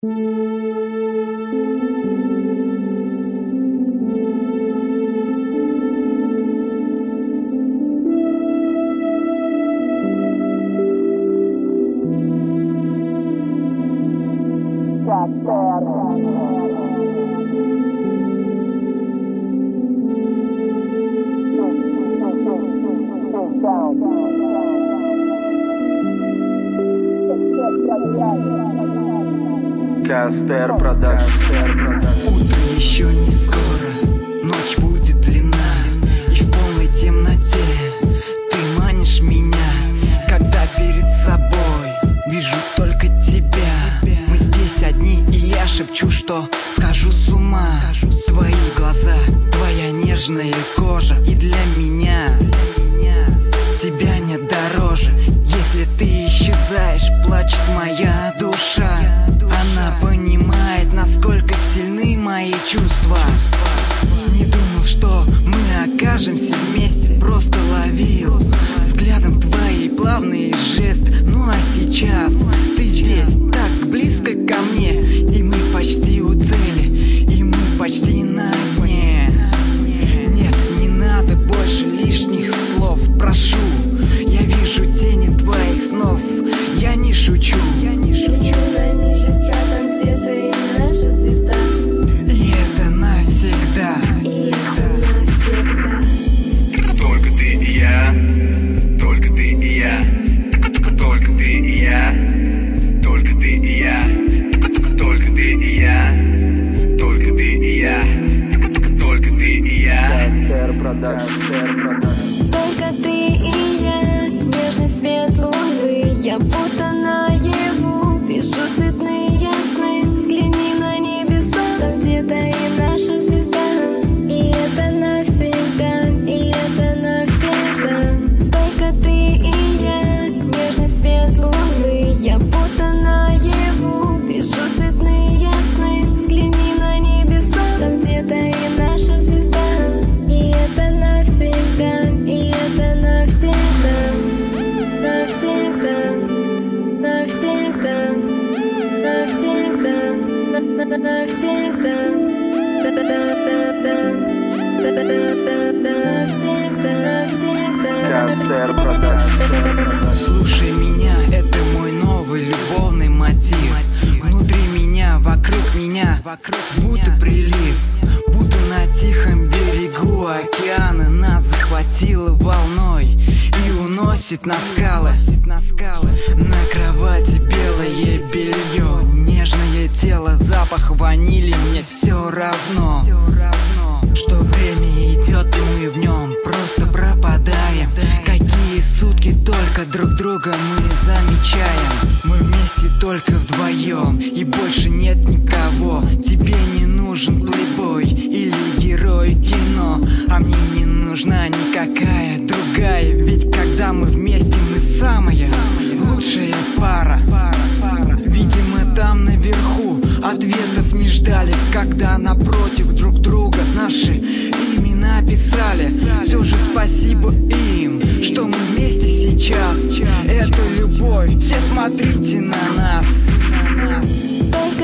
Кастер Продакшн. Утро еще не скоро, ночь будет длинна, и в полной темноте ты манишь меня, когда перед собой вижу только тебя. Мы здесь одни, и я шепчу, что схожу с ума. Твои глаза, твоя нежная кожа, и для меня тебя нет дороже. Если ты исчезаешь, плачет моя душа. Она понимает, насколько сильны мои чувства. Не думал, что мы окажемся вместе, просто ловил взглядом твои плавные жесты. Ну а сейчас ты здесь, так близко ко мне, и мы почти у цели, и мы почти на дне. Нет, не надо больше лишних слов, прошу. Я вижу тени твоих снов, я не шучу. Только ты и я, нежный свет луны. Я будто наяву вижу цветные сны. Взгляни на небеса, там где-то и наша звезда. И это навсегда, и это навсегда. Только ты и я, нежный свет луны. Я будто наяву вижу цветные сны. Взгляни на небеса, там где-то и наша звезда. И это навсегда, и это навсегда, навсегда, навсегда, навсегда, навсегда, навсегда. Слушай меня, это мой новый любовный мотив. Внутри меня, вокруг меня, будто прилив. Будто на тихом берегу океана нас захватило волной и уносит на скалы. На кровати белое белье, нежное тело, запах ванили. Мне все равно, что время идет, и мы в нем просто пропадаем. Какие сутки, только друг друга мы замечаем. Мы вместе только вдвоем, и больше нет никого. Тебе не нужен плейбой или герой кино, а мне не нужна никакая другая. Ведь когда мы вместе, мы самая лучшая пара. Видимо, там наверху ответов не ждали, когда напротив друг друга наши имена писали. Все же спасибо им, что мы вместе сейчас. Это любовь, все смотрите на нас.